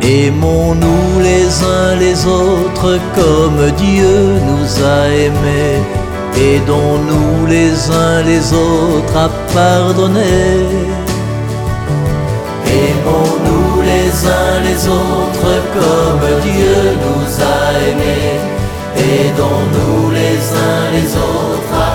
Aimons-nous les uns les autres comme Dieu nous a aimés. Aidons-nous les uns les autres à pardonner. Aimons-nous les uns les autres comme Dieu nous a aimés. Aidons-nous les uns les autres à